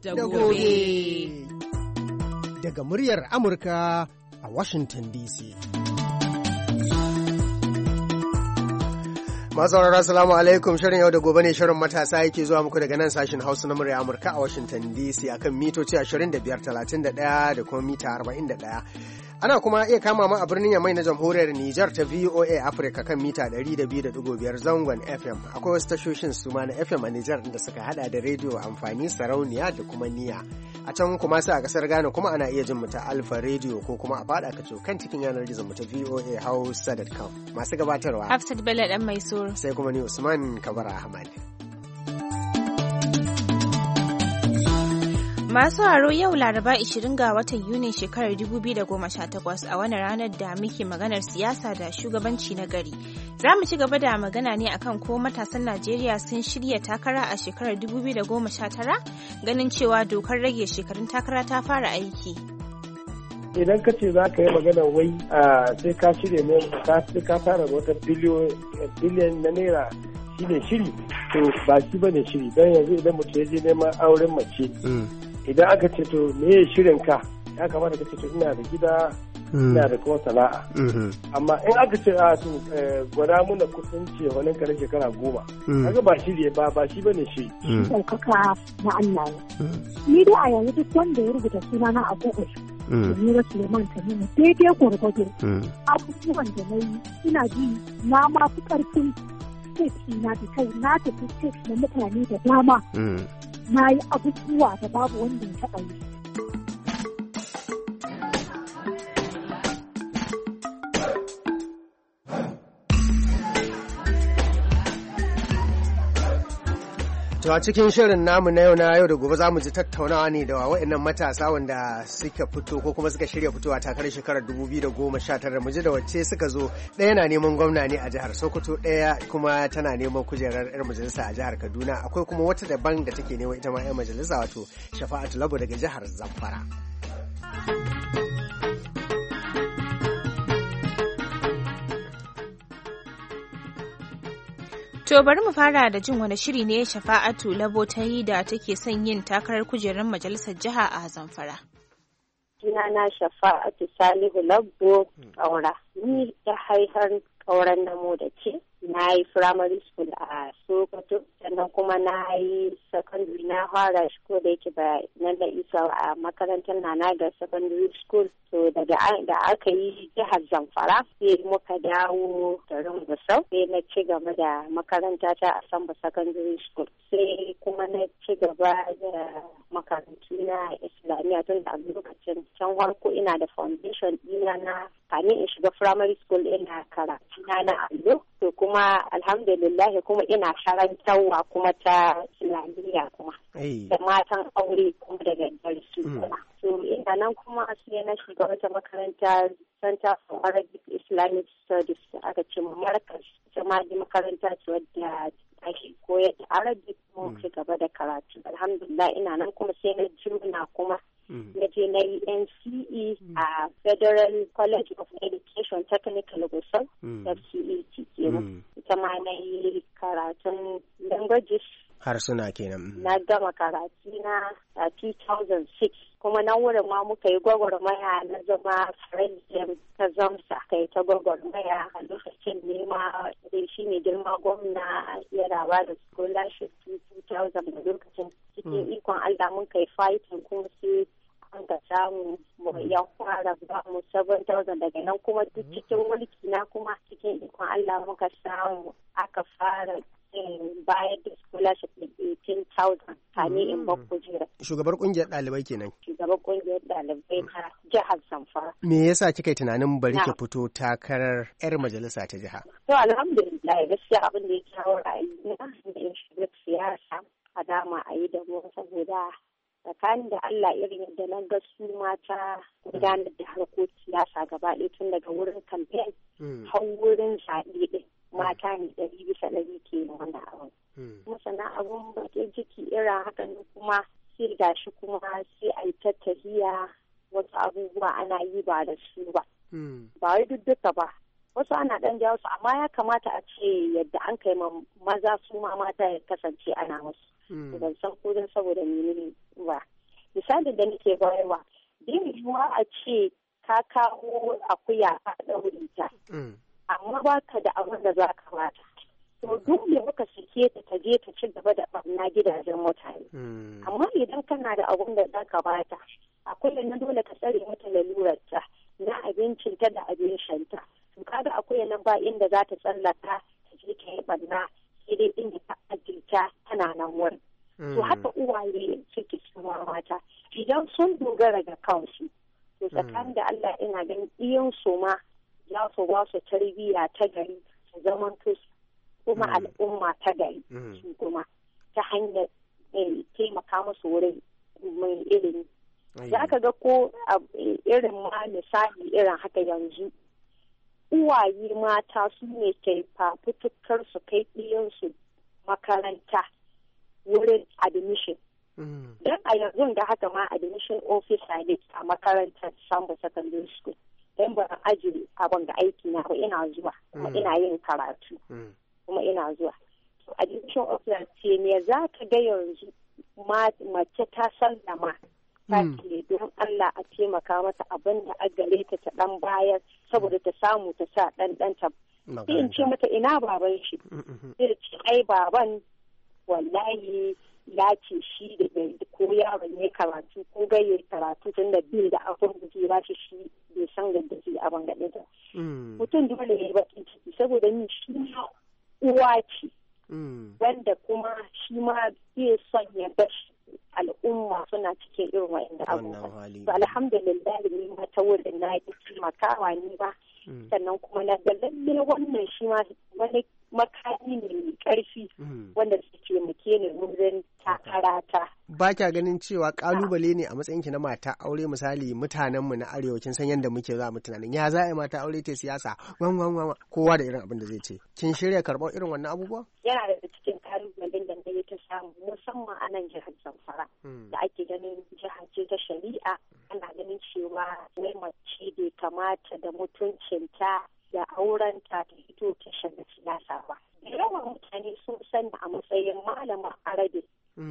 da gobe. Daga muryar Amurka a Washington DC. Masu saurara salamu alaikum, shirin yau da gobe ne, shirin matasa yake zuwa muku daga nan sashen Hausa na murya Amurka a Washington DC akan mitoci 25, 31 da kuma mita 41. Ana kuma iya kama mu a birnin Yamai na Jamhuriyar Nijar ta VOA Africa kan mita 102.5 zangon FM. Akwai wasu tashoshin su ma na FM a Nijar da suka hada da rediyo amfani, sarauniya da kuma niya. A can kuma sai a kasar Ghana kuma ana iya jin mu ta Alpha Radio ko kuma a fada kaco kan cikin yanar gizon mu ta VOA Hausa.com. Masu gabatarwa Hafsat Bello dan mai soro. Sai kuma ni Usman Kabara Ahmad. Masu haro yau Laraba 20 ga watan Yuni shekarar 2018 a wani ranar da muke maganar siyasa da shugabanci na gari. Za mu ci gaba da magana ne akan ko matasan Najeriya sun shirya takara a shekarar 2019 ganin cewa dokar rage shekarun takara ta fara aiki. Idan ka ce za ka yi magana wai sai ka shirya ne sai ka fara wata biliyan na naira shine shiri, to ba shi bane shiri, don yanzu idan mutum ya je neman auren mace idan aka ce to me ya shirin ka, ya kamata ka ce to ina da gida ina da kuma sana'a, amma in aka ce to gwada muna kusanci wani kare shekara 10 kaga ba shiri ba shi bane shi ɗaukaka na Allah ni dai a yanzu duk wanda ya rubuta sunana a Google Nura Suleiman Tanimu daidai gwargwado abubuwan da na yi ina ji na ma fi ƙarfin na da kai na tafi na mutane da dama na yi abubuwa da babu wanda ya taɓa yi. To a cikin shirin namu na yau da gobe za mu ji tattaunawa ne da waɗannan matasa wanda suka fito ko kuma suka shirya fitowa takarar shekarar 2019, mu ji da wacce suka zo. Ɗaya na neman gwamna ne a jihar Sokoto, ɗaya kuma tana neman kujerar 'yar majalisa a jihar Kaduna. Akwai kuma wata daban da take neman ita ma 'yar majalisa, wato Shafa'atu Labo daga jihar Zamfara. To bari mu fara da jin wani shiri ne Shafa'atu Labo ta yi da take son yin takarar kujerar majalisar jiha a Zamfara. Sunana Shafa'atu Salihu Labo Kaura. Ni ta haihar Kauran Namo da ce. Na yi primary school a Sokoto, sannan kuma na yi secondary na fara shi ko da yake ba nan da isa a makarantar Nana da secondary school. So da aka yi jihar Zamfara sai muka dawo garin Gusau, sai na ci gaba da makaranta ta a Samba secondary school. Sai kuma na ci gaba da makarantu na Islamiyya tun da lokacin can farko ina da foundation ɗina na kamin in shiga primary school ina karatu na allo. To kuma alhamdulillah kuma ina karantarwa kuma ta Islamiyya kuma da matan aure kuma da daddare su kuma. So ina nan kuma sai na shiga wata makaranta Center for Arabic Islamic Studies aka ce Markaz, ita ma makaranta ce wadda ake koyar da Arabic kuma ci gaba da karatu. Alhamdulillah ina nan kuma sai na jimna kuma na je na yi NCE a Federal College of Education Technical Gusau, FCET kenan. Ita ma na yi karatun languages. Harsuna kenan. Na gama karatu na a 2006. Kuma nan wurin ma muka yi gwagwarmaya na zama president ta zamsa kai ta gwagwarmaya a lokacin nema da shi ne girma gwamna ya raba da scholarship 2000 da lokacin cikin ikon Allah mun kai fighting kuma sai an ka samu ya fara ba mu 7,000 daga nan kuma duk cikin mulki na kuma cikin ikon Allah muka samu aka fara bayar da scholarship da 18,000 kane in ban kujera. Shugabar kungiyar ɗalibai kenan. Shugabar kungiyar ɗalibai ta jihar Zamfara. Me yasa kika yi tunanin bari ki fito takarar 'yar majalisa ta jiha? To alhamdulillah gaskiya abin da ya kawo ra'ayi na in shiga siyasa a dama a yi da mu saboda tsakanin da Allah irin yadda na ga su mata gudanar da harkokin siyasa gaba ɗaya tun daga wurin campaign har wurin zaɓe ɗin. Mata ne 100% ke wannan abin. Kuma sannan abin bakin ciki irin haka ne kuma sai gashi kuma sai a yi tattahiya wasu abubuwa ana yi ba da su ba. Ba wai duk duka ba. Wasu ana ɗan jawo su amma ya kamata a ce yadda an kai maza su ma mata ya kasance ana musu. Ban san ko don saboda menene ba. misalin da nake bayarwa yin yiwuwa a ce ka kawo akuya a ɗaure ta amma ba ka da abin da za ka bata to dole muka sake ta je ta ci gaba da ɓarna gidajen mutane amma idan kana da abin da za ka bata akwai na dole ka tsare mata lalurarta na abincinta da abin shanta to kaga akwai nan ba inda za ta tsallaka ta je ta yi ɓarna sai dai inda ta ajirta tana nan wurin to haka uwaye suke cewa mata idan sun dogara ga kansu to tsakanin da Allah ina ganin iyan su ma za su ba su tarbiyya ta gari su zaman kuma al'umma ta gari su kuma ta hanyar taimaka musu wurin mai ilimi za ka ga ko irin ma misali irin haka yanzu uwaye mata su ne ke fafutukar su kai ɗiyansu makaranta wurin admission. Don a yanzu da haka ma admission officer ne a makarantar Sambo Secondary School. Don ba aji abin da aiki na ba ina zuwa kuma ina yin karatu kuma ina zuwa. To admission officer ce ne za ka ga yanzu mace ta sallama ta ce don Allah a taimaka mata abin da a gare ta ta dan bayar saboda ta samu ta sa ɗanɗanta. Sai in ce mata ina baban shi. Sai ce ai baban wallahi ya ce shi da ko yaron ya karatu ko gaye karatu tun da bil da abin da zai ba shi bai san da zai abin gaɗe ta. Mutum dole ya yi baƙin ciki saboda ni shi uwa ce. Wanda kuma shi ma zai son ya bashi al'umma suna cikin irin wa'inda abubuwa. To alhamdulillah ni ma ta wurin na yi taimakawa ni ba. Sannan kuma na ga lalle wannan shi ma wani makami ne mai ƙarfi wanda su taimake ni wurin takarata. Ba kya ganin cewa kalubale ne a matsayin ki na mata aure misali mutanenmu na arewacin san yadda muke za mu tunanin ya za a yi mata aure ta siyasa kowa da irin abin da zai ce. Kin shirya karɓar irin wannan abubuwa? Yana da cikin kalubalen da na yi ta samu musamman a nan jihar Zamfara da ake ganin jihar ce ta shari'a ana ganin cewa wai mace bai kamata da mutuncinta da aurenta ta fito ta shiga siyasa ba. Da yawan mutane sun sani a matsayin malama arabi.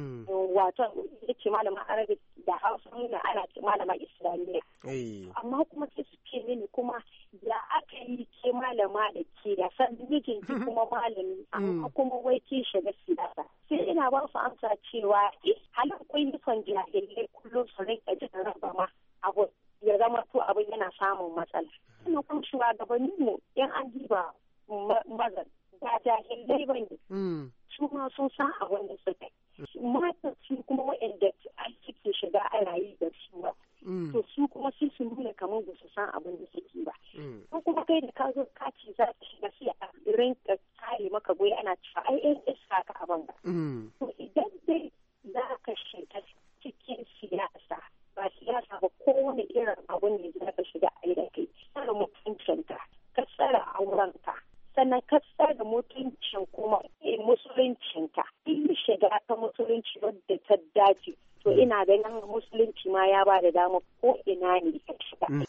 Wato yake malama arabi da hausa nuna ana ce malama islamiyya. Amma kuma sai su ce mini kuma ya aka yi ke malama da ke da san mijin ki kuma malami amma kuma wai ke shiga siyasa. Sai ina ba su amsa cewa halin kwai nufin jahilai kullum su rinka jin raba ma abu ya zama to abin yana samun matsala. Ina kuma shugabannin mu yan an diba mazan ba jahilai ba ne. Su ma sun san abin da suka yi. Mata su kuma waɗanda suke shiga a rayu da su ba. To su kuma sai su nuna kamar ba su san abin da suke ba. Ko kuma kai da ka zo ka ce za ka shiga sai a rinka kare maka goyi ana cewa ai yan iska ka abin ba. To idan dai za ka shiga cikin siyasa ba siyasa ba kowane irin abin da za ka shiga a yi da kai. Tsara mutuncinka, ka tsara aurenka, sannan ka tsara mutuncin kuma musuluncinka. In shiga ta musulunci wadda ta dace to ina ganin musulunci ma ya ba da dama ko ina ne ka shiga.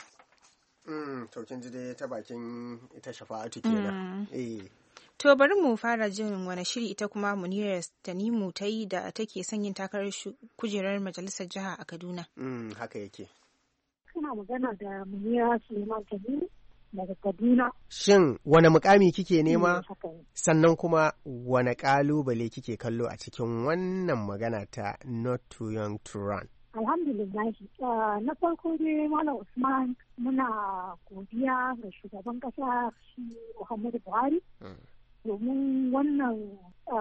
To kin ji dai ta bakin ita Shafa'atu kenan. To bari mu fara jin wani shiri ita kuma Munira Tanimu ta yi da take son yin takarar kujerar majalisar jiha a Kaduna. Haka yake. Kana magana da Munira Suleiman Tanimu daga Kaduna. Shin wane mukami kike nema? Sannan kuma wane kalubale kike kallo a cikin wannan magana ta Not Too Young to Run? Alhamdulillah. Na farko dai Malam Usman muna godiya ga shugaban kasa shi Muhammadu Buhari. Domin wannan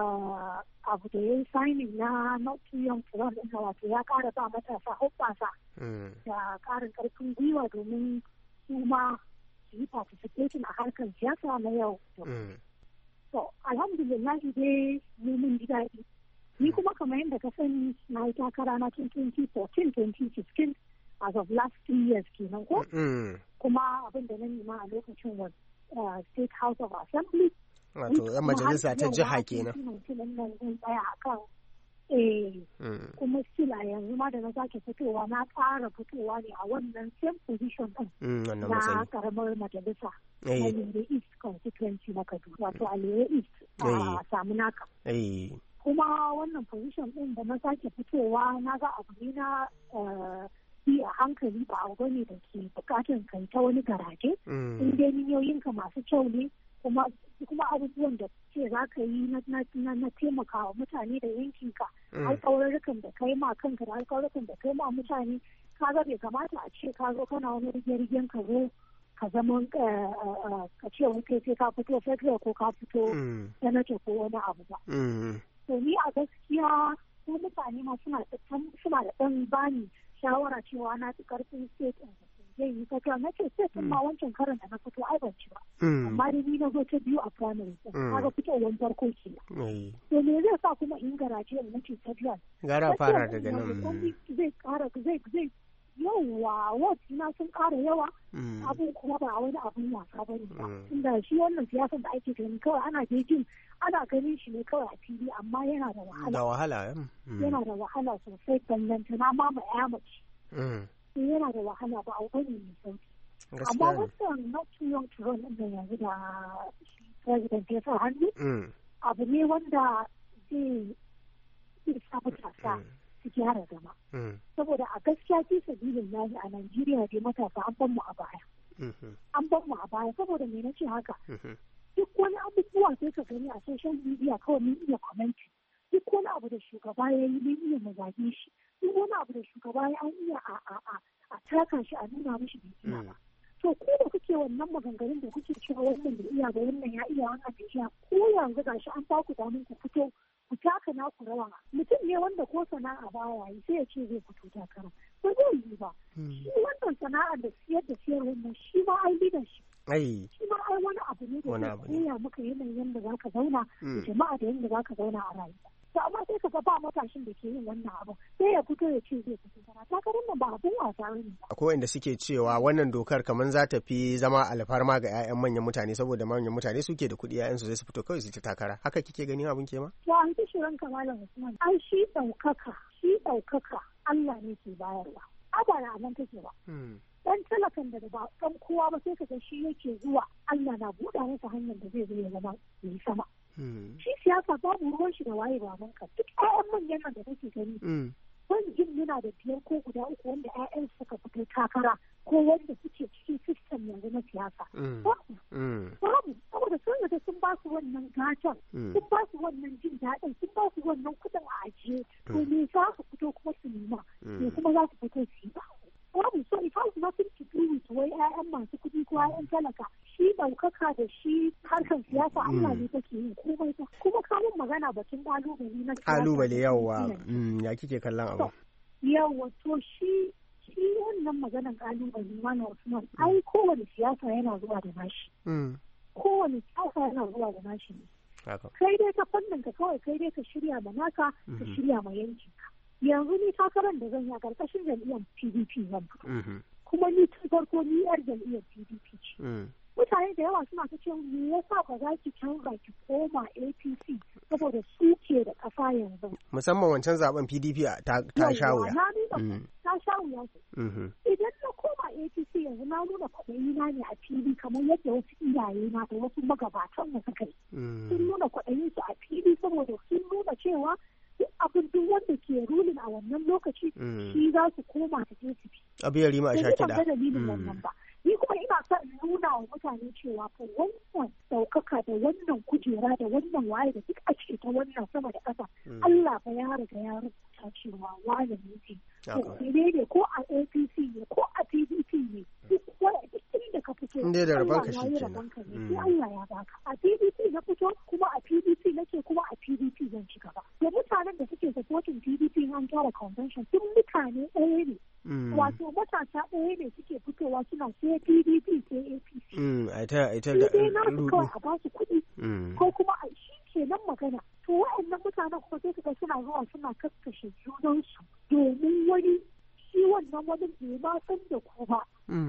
abu da ya yi signing na Not Too Young to Run ɗin wato ya ƙara ba matasa hoɓɓasa da ƙarin ƙarfin gwiwa domin su ma su yi participation a harkar siyasa na yau. So, alhamdulillah dai mun ji daɗi. Ni kuma kamar yadda ka sani na yi takara na 2014-2015 as of last 3 years kenan ko? Kuma abin da na nema a lokacin was State House of Assembly. Wato, yan majalisa ta jiha kenan. Kuma still a yanzu ma da na sake fitowa na ƙara fitowa ne a wannan same position ɗin na karamar majalisa na Lere East constituency na Kaduna wato a Lere East a samu naka. kuma wannan position ɗin da na sake fitowa na ga abu ne na bi a hankali ba abu bane da ke bukatun kai ta wani garaje in dai niyoyinka masu kyau ne kuma abubuwan da ce za ka yi na taimakawa mutane da yankinka alƙawarurrukan da kai ma kanka da alƙawarurrukan da kai ma mutane ka ga bai kamata a ce ka zo kana wani rigen ka zo ka zama ka ce wani kai sai ka fito federal ko ka fito senator ko wani abu ba. To ni a gaskiya ko mutane ma suna da ɗan bani shawara cewa na fi karfin state zai yi fata na ce state ma wancan karan da na fito ai ban ci ba amma dai ni na zo ta biyu a primary kaga fitowar farko kenan to me zai sa kuma in garaje na ce ta biyu gara fara daga nan zai kara zai yawa wat na sun kara yawa abun kuma ba wani abun wasa bane ba tunda shi wannan siyasan da ake gani kawai ana ganin shi ne kawai a fili amma yana da wahala yana da wahala sosai ballantana ma ma ya mace yana da wahala ba abu bane mai sauki amma wannan not too young to run din yanzu da president ya sa hannu abu ne wanda zai sa matasa su gyara zama saboda a gaskiya fi sabilin lahi a Najeriya dai matasa an ban mu a baya saboda me nace haka duk wani abubuwa sai ka gani a social media kawai mun iya commenting duk wani abu da shugaba ya yi mun iya mu zage shi duk wani abu da shugaba ya an iya a taka shi a nuna mishi bai iya ba to ko da kuke wannan maganganun da kuke cewa wannan da iya ba wannan ya iya wannan da iya ko yanzu gashi an baku damin ku fito ku taka naku rawa mutum ne wanda ko sana'a baya yi sai ya ce zai fito takara ba zai yi ba shi wannan sana'a da siyar wannan shi ma ai leadership shi ma ai wani abu ne da zai koya maka yanayin yadda za ka zauna da jama'a da yadda za ka zauna a rayuwa to amma sai ka ga ba matashin da ke yin wannan abu sai ya fito ya ce zai fito sana takarar nan ba abun wasa ne ba akwai wanda suke cewa wannan dokar kamar za ta fi zama alfarma ga 'ya'yan manyan mutane saboda manyan mutane suke da kuɗi 'ya'yansu zai su fito kawai su ta takara haka kike ganin abin ke ma to an ci shirin kamalan Usman ai shi ɗaukaka Allah ne ke bayarwa abara nan take ba dan talakan da ba dan kowa ba sai ka ga shi yake zuwa Allah na buɗa masa hanyar da zai zo ya zama yi sama shi siyasa babu ruwan shi da waye babanka duk ƴaƴan manyan nan da kake gani wani jin yana da biyar ko guda uku wanda ƴaƴan suka fito takara ko wanda suke cikin system yanzu na siyasa babu saboda sun yadda sun ba su wannan gatan sun ba su wannan jin daɗin sun ba su wannan kuɗin a ajiye to me za su fito kuma su nema me kuma za su fito su yi ba babu so it has nothing to do with wai 'ya'yan masu kuɗi ko 'ya'yan talaka shi ɗaukaka da shi harkar siyasa Allah ne take yin komai ta kuma kamun magana batun ƙalubale na ƙalubale yawa ya kike kallon abu yawa to shi wannan maganar ƙalubale mana Usman ai kowane siyasa yana zuwa da nashi kowane siyasa yana zuwa da nashi ne kai dai ta fannin ka kawai kai dai ka shirya ma naka ka shirya ma yankinka yanzu ni takarar da zan yi a ƙarƙashin jam'iyyar PDP zan fito kuma ni tun farko ni yar jam'iyyar PDP ce mutane da yawa suna ta ce me yasa ba za ki canza ki koma APC saboda su ke da ƙasa yanzu musamman wancan zaben PDP ta sha wuya ta sha wuya idan na koma APC yanzu na nuna kwaɗayi na ne a fili kamar yadda wasu iyaye na da wasu magabatan mu suka yi sun nuna kwaɗayin su a fili saboda sun nuna cewa abin duk wanda ke rulin a wannan lokaci shi za su koma su je su fi. Abu ya rima a sha kiɗa. dalilin wannan ba. Ni kuma ina son nuna wa mutane cewa fa wannan ɗaukaka da wannan kujera da wannan waye da duk a ce ta wannan sama da ƙasa Allah fa ya riga ya rubuta cewa wane ne. Ne ko a APC ne ko a PDP ne duk inda ka fito. Inda da rabanka shi kenan. Sai Allah ya baka. A PDP na fito kuma a PDP nake kuma a PDP zan ci gaba. Da mutanen da suke supporting PDP an tara convention duk mutane ɗaya ne. Wato matasa ɗaya ne suke fitowa suna sai PDP sai APC. Ita da kawai a ba su kuɗi. Ko kuma a shi ke nan magana. To wa'annan mutanen kuma sai suka suna zuwa suna kakkashe junansu domin wani shi wannan wani bai ma san da ku ba.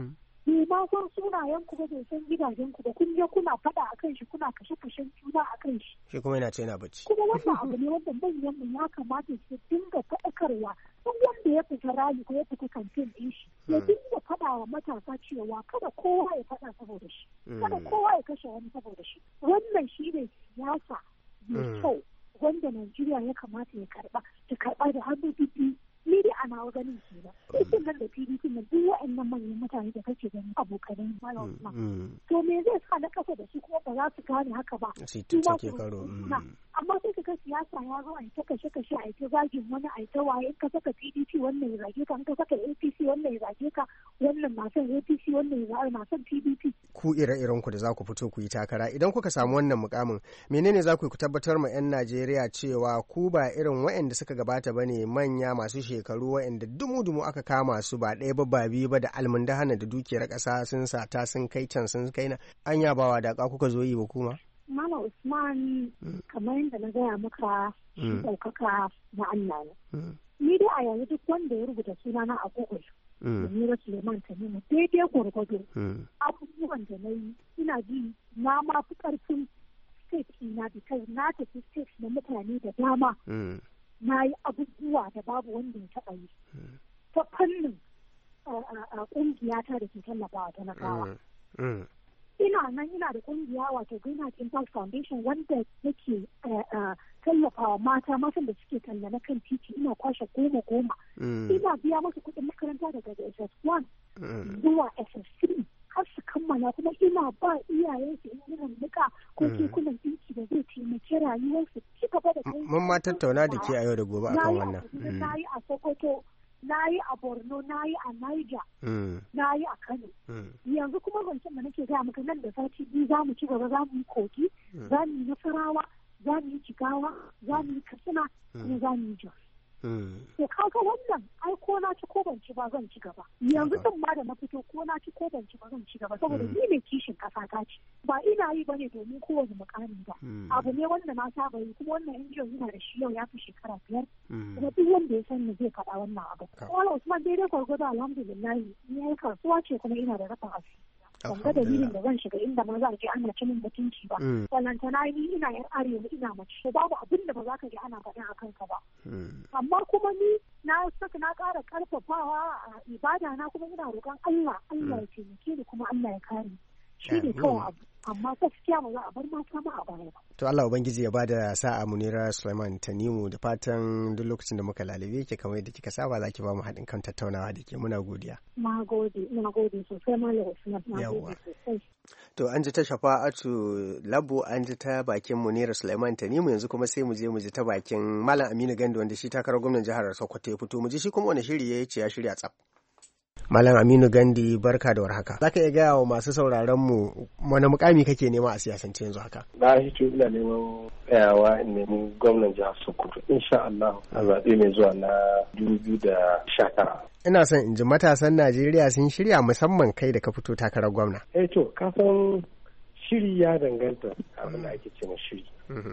Bai ma san sunayen ku ba bai san gidajen ku ba kun je kuna faɗa a kan shi kuna kashe-kashen juna a kan shi. Shi kuma yana ce yana bacci. Kuma wannan abu ne wanda manyan mu ya kamata su dinga faɗakarwa duk wanda ya fita rali ko ya fita kamfen ɗin shi ya dinga faɗa wa matasa cewa kada kowa ya faɗa saboda shi. Kada kowa ya kashe wani saboda shi. Wannan shi ne siyasa mai kyau wanda Najeriya ya kamata ya karba ta karba da hannu biyu. Ni dai a nawa ganin kenan. Ikin nan da PDP na duk wa'annan manyan mutane da kake gani abokanai Malam Usman. To me zai sa na kasa da su kuma ba za su gane haka ba. Su take karo. Amma sai ka ga siyasa ya zo a ta kashe-kashe a ta zagin wani a ta waye in ka saka PDP wannan ya zage ka, in ka saka APC wannan ya zage ka, wannan na son APC wannan ya na son PDP. Ku ire-iren ku da za ku fito ku yi takara idan kuka samu wannan mukamin menene za ku yi ku tabbatar ma 'yan Najeriya cewa ku ba irin waɗanda suka gabata bane manya masu shekaru waɗanda dumu-dumu aka kama su ba ɗaya ba biyu ba da almundahana da dukiyar ƙasa sun sata sun kai can sun kai na anya bawa da kuka zo yi ba kuma? Malam Usman kamar yadda na gaya maka shi ɗaukaka na Allah ne. Ni dai a yanzu duk wanda ya rubuta sunana a Google Munira Suleiman Tanimu daidai gwargwado abubuwan da na yi ina ji na ma fi ƙarfin state ina because na tafi state na mutane da dama na yi abubuwa da babu wanda ya taɓa yi ta fannin ƙungiyata da ke tallafawa talakawa. Ina da kungiya wato Greenheart Impact Foundation wanda yake tallafawa matan da suke talla na kan titi ina kwashe 10. Ina biya masu kuɗin makaranta daga SS1 zuwa SS3 har su kammala kuma ina ba iyayensu irin nika ko kekunan dinki da zai taimaki rayuwarsu ci gaba da kai. Mun ma tattauna da ke a yau da gobe akan wannan. Na yi a Sokoto, na yi a Borno, na yi a Niger, na yi a Kano. Yanzu kuma zancen da nake gaya maka nan da sati biyu za mu ci gaba, za mu yi Kogi, za mu yi Nasarawa, za mu yi Jigawa, za mu yi Katsina, kuma za mu yi Jos. To kaga wannan ai ko na ci ko ban ci ba zan ci gaba. Yanzu din ma da na fito ko na ci ko ban ci ba zan ci gaba saboda ni ne kishin kasa ta ce. Ba ina yi bane domin kowane mukami ba. Abu ne wanda na saba yi kuma wannan injiyon yana da shi yau ya fi shekara 5. Kuma duk wanda ya sani zai faɗa wannan abu. Wala Usman daidai gwargwado alhamdulillah ni ai kasuwa ce kuma ina da rafin asiri. Ban ga dalilin da zan shiga inda ma za a je ana cinin mutunci ba. Ballantana ni ina yar arewa ina mace. Babu abin da ba za ka je ana faɗin a kanka ba. Amma kuma ni na ƙara ƙarfafawa a ibada na kuma ina roƙon Allah ya taimake ni kuma Allah ya kare. Shi ne kawai abu. Amma gaskiya ba za a bar mata ma a baya ba. To Allah Ubangiji ya bada sa'a Munira Suleiman Tanimu da fatan duk lokacin da muka lalabe ki kamar yadda kika saba za ki ba mu haɗin kan tattaunawa da ke muna godiya. Na gode sosai Malam Usman. Na gode sosai. To an ji ta Shafa'atu Labo an ji ta bakin Munira Suleiman Tanimu yanzu kuma sai mu je mu ji ta bakin Malam Aminu Gando wanda shi takarar gwamnan jihar Sokoto ya fito mu ji shi kuma wani shiri ya ce ya shirya tsaf. Malam Aminu Gandi barka da warhaka. Za ka iya gaya wa masu sauraron mu wani mukami kake nema a siyasance yanzu haka? Na hito ina neman tsayawa in nemi gwamnan jihar Sokoto insha Allah a zaɓe mai zuwa na 2019. Ina son in ji matasan Najeriya sun shirya musamman kai da ka fito takarar gwamna. To ka san shiri ya danganta abin da ake cewa shiri.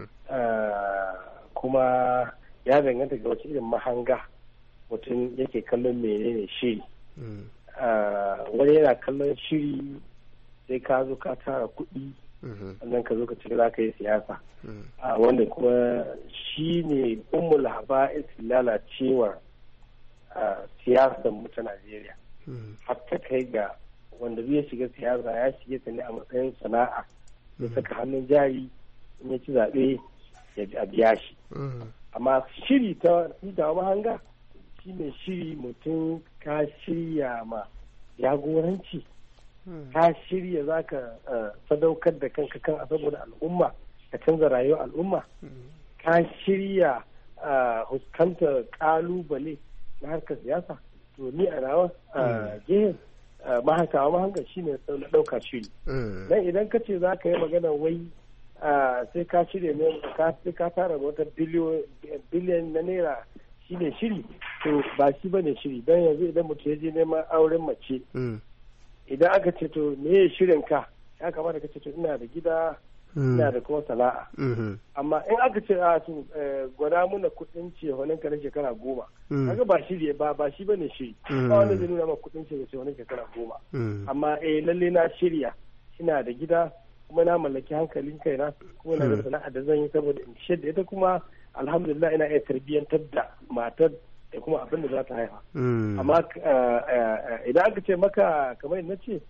Kuma ya danganta ga wace irin mahanga mutum yake kallon menene shiri. Wani yana kallon shiri sai ka zo ka tara kuɗi sannan ka zo ka ce za ka yi siyasa wanda kuma shi ne ummul haba'is lalacewar siyasar mu ta Najeriya hatta kai ga wanda zai shiga siyasa ya shige ta ne a matsayin sana'a ya saka hannun jari in ya ci zaɓe ya biya shi amma shiri ta mahanga shi ne shiri mutum ka shirya ma jagoranci ka shirya za ka sadaukar da kanka kan saboda al'umma ka canza rayuwar al'umma ka shirya huskantar kalubale na harkar siyasa to ni a nawa gehen mahanga shi ne na ɗauka shiri dan idan ka ce za ka yi magana wai sai ka shirya ne sai ka tara wata biliyan na naira shi ne shiri to ba shi ba ne shiri don yanzu idan mutum ya je neman auren mace idan aka ce to me ya shirin ka ya kamata ka ce to ina da gida ina da kuma sana'a amma in aka ce a to gwada muna kudin cehonin ka na shekara 10 kaga ba shiri ba shi ba ne shiri ba wanda zai nuna ma kudin cehonin shekara 10 amma lalle na shirya ina da gida kuma na mallaki hankalin kaina kuma na da sana'a da zan yi saboda in ciyar da ita kuma alhamdulillah ina iya tarbiyyantar da matar da kuma abin da za ta haifa amma idan aka ce maka kamar na ce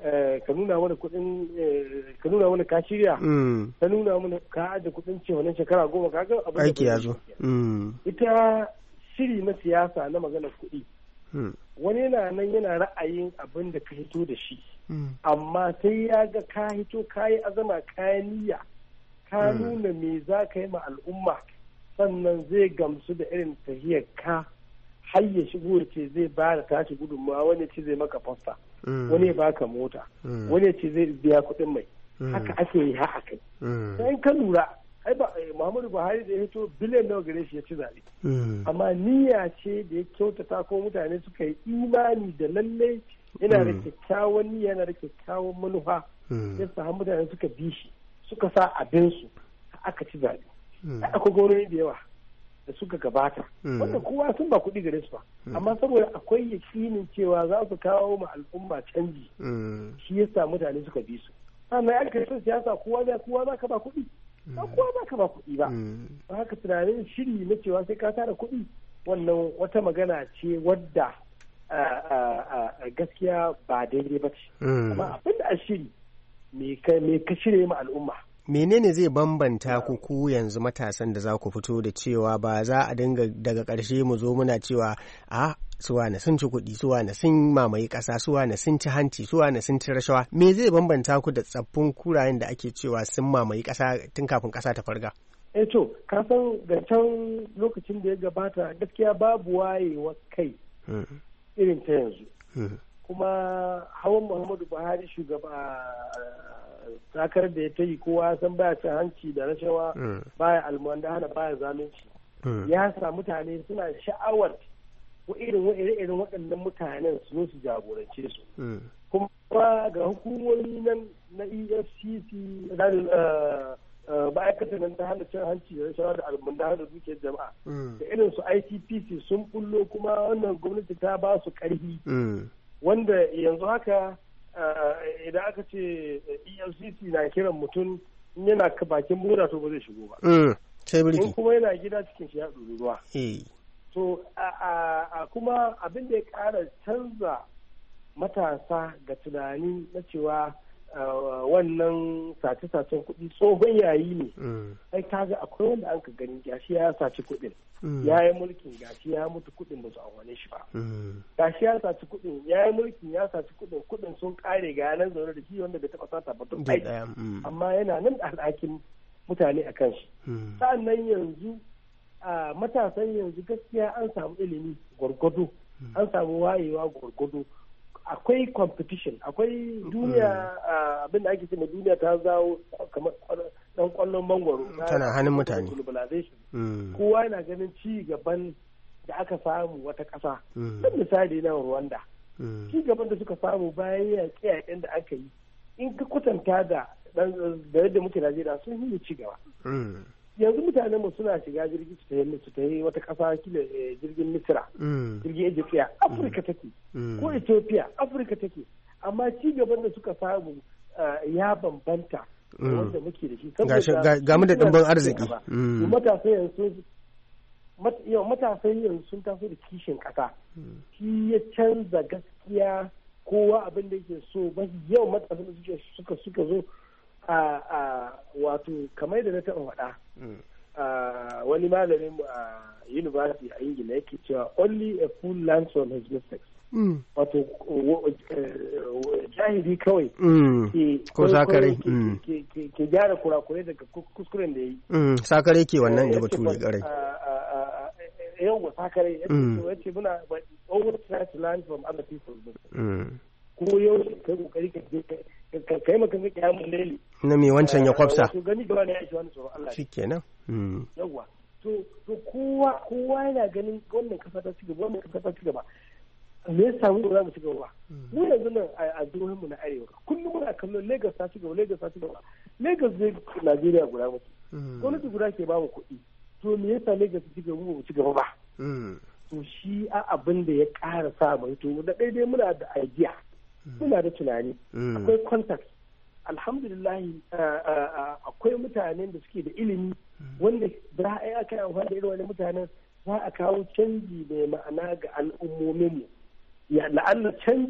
ka nuna mana kuɗin ka nuna mana ka shirya ka nuna mana ka aje kuɗin ce wannan shekara 10 kaga abin aiki ya zo. Ita shiri na siyasa na maganar kuɗi wani yana nan yana ra'ayin abin da ka hito da shi amma sai ya ga ka hito ka yi azama kayan niyya ka nuna me za ka yi ma al'umma sannan zai gamsu da irin tahiyar ka har ya shigo ce zai ba da tashi gudunmawa wani ce zai maka fasta wani ya baka mota wani ce zai biya kuɗin mai haka ake yi ha kai sai ka lura ai ba Muhammadu Buhari da ya hito biliyan nawa gare shi ya ci zaɓe amma niyya ce da ya kyautata ko mutane suka yi imani da lalle yana da kyakkyawan niyya yana da kyakkyawan manufa ya sa mutane suka bi shi suka sa abinsu aka ci zaɓe akwai gwamnati da yawa da suka gabata wanda kowa sun ba kuɗi gare su ba amma saboda akwai yakinin cewa za su kawo ma al'umma canji shi yasa mutane suka bi su sannan aka yi siyasa kowa za ka ba kuɗi ba kowa za ka ba kuɗi ba ba haka tunanin shiri na cewa sai ka tara kuɗi wannan wata magana ce wadda gaskiya ba daidai ba ce amma abin da a shiri me ka shirya ma al'umma. Menene zai bambanta ku yanzu matasan da za ku fito da cewa ba za a dinga daga ƙarshe mu zo muna cewa suwane sun ci kuɗi, suwane sun mamaye ƙasa, suwane sun ci hanci, suwane sun ci rashawa. Me zai bambanta ku da tsaffin kurayen da ake cewa sun mamaye ƙasa tun kafin ƙasa ta farga? To, ka san da can lokacin da ya gabata gaskiya babu wayewa kai irin ta yanzu. Kuma hawan Muhammadu Buhari shugaba takarar da ya ta yi kowa san baya cin hanci da rashawa baya almundahana baya zalunci ya sa mutane suna sha'awar irin waɗannan mutanen su zo su jagorance su kuma ga hukumomi nan na EFCC ma'aikatar nan ta hana cin hanci da rashawa da almundahana da dukiyar jama'a da irin su ICPC sun bullo kuma wannan gwamnati ta ba su ƙarfi wanda yanzu haka idan aka ce EFCC na kiran mutum in yana bakin boda to ba zai shigo ba. In kuma yana gida cikin shi ya ɗuri ruwa. To kuma abin da ya ƙara canza matasa ga tunani na cewa wannan sace-sacen kuɗi tsohon yayi ne. Ai kaga akwai wanda an ka gani gashi ya saci kuɗin. Ya yi mulkin gashi ya mutu kuɗin ba su amfane shi ba. Gashi ya saci kuɗin ya yi mulkin ya saci kuɗin sun ƙare ga yanar zaune da shi wanda bai taɓa sata ba tun aiki. Amma yana nan da alhakin mutane a kan shi. Sa'annan yanzu matasan yanzu gaskiya an samu ilimi gwargwado an samu wayewa gwargwado. Akwai competition akwai duniya abin da ake cewa duniya ta zawo kamar dan kwallon mangwaro tana hannun mutane kowa yana ganin ci gaban da aka samu wata ƙasa don misali na Rwanda ci gaban da suka samu bayan yaƙe-yaƙen da aka yi in ka kwatanta da yadda muke Najeriya sun yi ci gaba yanzu mutanen mu suna shiga jirgi su ta yi wata ƙasa kila jirgin Misira jirgin Ethiopia Afirka take ko Ethiopia Afirka take amma ci gaban da suka samu ya bambanta wanda muke da shi ga mu da dimbin arziki matasan yanzu sun taso da kishin ƙasa shi ya canza gaskiya kowa abin da yake so ba yau matasan da suka zo wato kamar da na taɓa faɗa wani malamin a university a ingila yake cewa only a fool learns from his mistakes wato jahili kawai ko sakare ke gyara kurakurai daga kuskuren da ya yi sakare ke wannan da batu ne garai yawan sakare ya ce muna always try to learn from other people's mistakes ko yau kai kokari ka kai maka ga kiyamun laili na me wancan ya kwafsa to gani gaba ne ya shi wani tsoron Allah shikenan yawa to kowa yana ganin wannan kasa ta ci gaba me yasa mu za mu ci gaba mu yanzu nan a jihohin mu na arewa kullum muna kallon Lagos ta ci gaba Lagos zai Najeriya guda mutu gwamnati guda ke ba mu kuɗi to me yasa Lagos ci gaba mu ci gaba ba to shi abin da ya ƙara sa mu to da daidai muna da idea muna da tunani akwai contact alhamdulillah akwai mutanen da suke da ilimi wanda za a yi aka yi amfani da irin wani mutanen za a kawo canji mai ma'ana ga al'ummominmu ya la'alla canji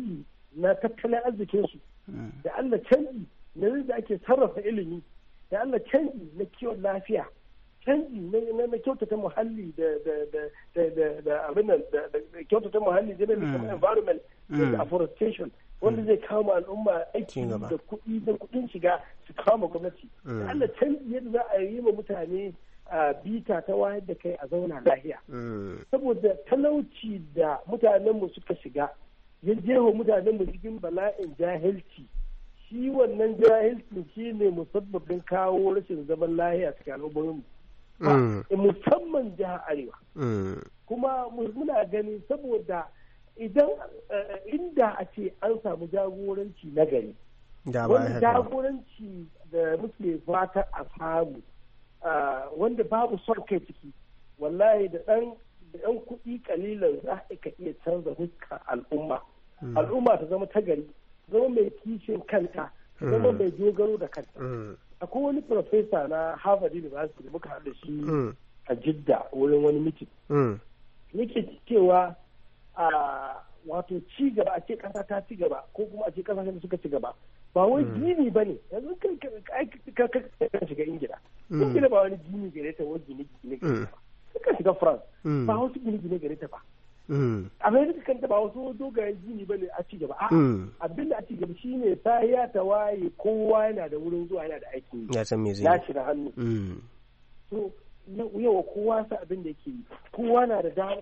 na tattalin arzikinsu, da Allah canji na yadda ake sarrafa ilimi, da Allah canji na kiwon lafiya, canji na kyautata muhalli da abin da kyautata muhalli da environment da afforestation wanda zai kama al'umma aiki da kuɗin shiga su kama gwamnati. Da Allah canji yadda za a yi ma mutane bita ta wayar da kai a zauna lahiya. Saboda talauci da mutanenmu suka shiga ya jefa mutanenmu cikin bala'in jahilci. Shi wannan jahilci shi ne musabbabin kawo rashin zaman lahiya cikin al'ummominmu. Musamman jihar Arewa. Kuma muna gani saboda inda a ce an samu jagoranci na gari. Wani jagoranci da muke fata a samu. Wanda babu son kai ciki wallahi da ɗan kuɗi kalilan za ka iya canza huskar al'umma ta zama ta gari, zama mai kishin kanta, zama mai dogaro da kanta. Akwai wani profesa na Harvard University da muka haɗa shi a Jidda wurin wani mitin yake cewa wato ci gaba a ce ƙasa ta ci gaba ko kuma a ce ƙasashen da suka ci gaba ba wai gini ba ne. Yanzu kan shiga ingila ba wani gini gare ta wani gine gare ta ba, kan shiga France ba wasu gine gare ta ba, America kanta ba wasu dogayen gini ba ne a ci gaba. Abin da a ci gaba shine ya ta waye kowa yana da wurin zuwa, yana da aiki ya shiga hannu. So yawa kowa sa abin da yake yi, kowa na da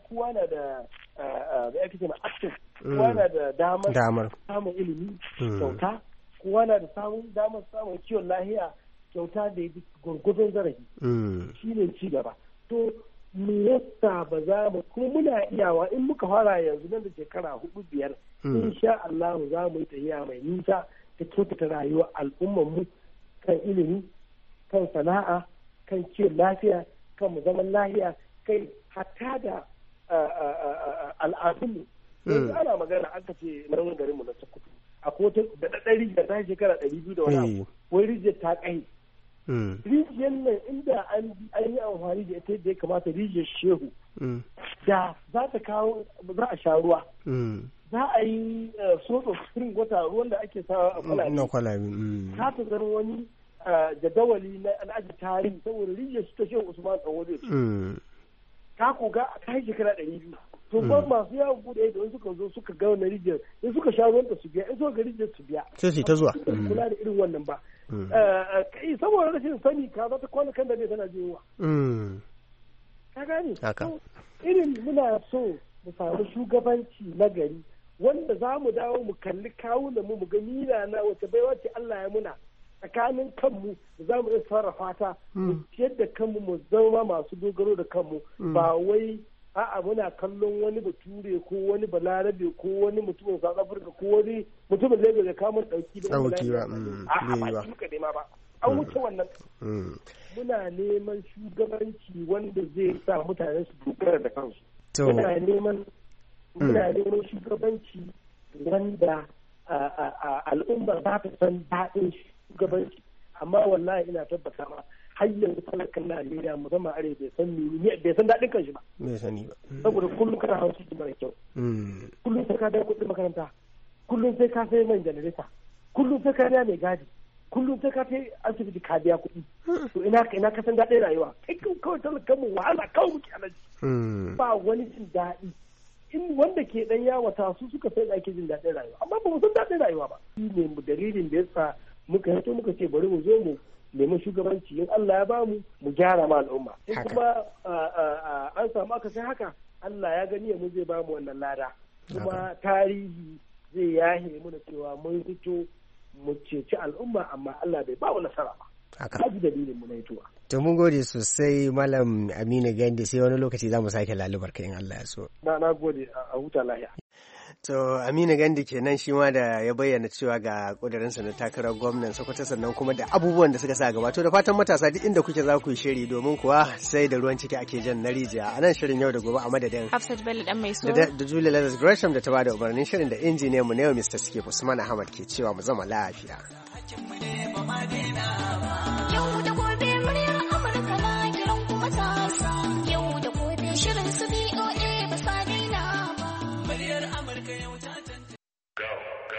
access, kowa na da damar samun ilimi kyauta, kowa na da damar samun kiwon lahiya kyauta da ya gurgurdun zarafi. Shi ne ci gaba. To me yasa ba za mu kuma muna iyawa in muka fara yanzu nan da shekara 4-5 insha Allah za mu yi tafiya mai nisa ta kyautata rayuwar al'ummarmu kan ilimi, kan sana'a, kan kiwon lafiya, kan mu zaman lahiya, kai hatta da al'adunmu. Yanzu ana magana aka ce nan garinmu na Sokoto akwai wata da ɗaɗɗari da ta shekara 200 da wani abu, wai rijiyar ta kai. Rijiyar nan inda an yi amfani da ita da ya kamata, rijiyar Shehu da za ta kawo, za a sha ruwa, za a yi source of spring water, ruwan da ake sawa a kwalabe, za ta zama wani jadawali na al'adar tarihi saboda rijiyar su ta Shehu Usman Ɗanwado ta koga a kai shekara 200. To ba masu yawon bude ido in suka zo suka ga wannan rijiyar, in suka sha ruwan da su biya, in suka ga rijiyar su biya. Sai su ta zuwa. Kula da irin wannan ba. Kai saboda rashin sani ka za ta kwana kan da ne tana jiwa. Ka gane? Irin muna so mu samu shugabanci na gari wanda za mu dawo mu kalli kawunan mu ga nina na wace baiwa ce Allah ya muna tsakanin kanmu da za mu iya sarrafa ta mu ciyar da kanmu mu zama masu dogaro da kanmu ba wai a'a muna kallon wani bature ko wani balarabe ko wani mutumin South Africa ko wani mutumin Lagos da kamun dauki da a'a ba duka nema ba an wuce wannan. Muna neman shugabanci wanda zai sa mutane su dogara da kansu. Muna neman shugabanci wanda al'umma za ta san daɗin shugabanci, amma wallahi ina tabbata ma har yanzu talakan Najeriya musamman arewa bai san daɗin kanshi ba. Bai sani ba. Saboda kullum kana hawa ciki mara kyau. Kullum sai ka da kuɗin makaranta. Kullum sai ka sai man janareta. Kullum sai ka biya mai gadi. Kullum sai ka sai asibiti ka biya kuɗi. To ina ka san daɗin rayuwa. Kai kawai talakan mu wahala kawai muke alaji. Ba wani jin daɗi. In wanda ke ɗan yawata su suka sai ake jin daɗin rayuwa. Amma ba mu san daɗin rayuwa ba. Shi ne dalilin da yasa muka hito muka ce bari mu zo mu neman shugabanci, in Allah ya bamu mu gyara ma al'umma, in kuma an samu aka sai haka Allah ya gani mu zai bamu wannan lada, kuma tarihi zai yahe mu da cewa mun fito mu ceci al'umma amma Allah bai ba mu nasara ba. Haji dalilin mu na hitowa. To mun gode sosai Malam Aminu Gandi, sai wani lokaci za mu sake lalubar ka in Allah ya so. Na gode, a huta lahiya. To Aminu Gandi kenan shi ma da ya bayyana cewa ga kudirinsa na takarar gwamnan Sokoto, sannan kuma da abubuwan da suka sa gaba. To da fatan matasa duk inda kuke za ku yi shiri, domin kuwa sai da ruwan ciki ake jan na rijiya. A nan shirin yau da gobe a madadin Hafsat Bello dan mai so da Julia Lazarus Gresham da ta bada umarnin shirin, da injiniyan mu ne Mr. Skip Usman Ahmad ke cewa mu zama lafiya. Yau da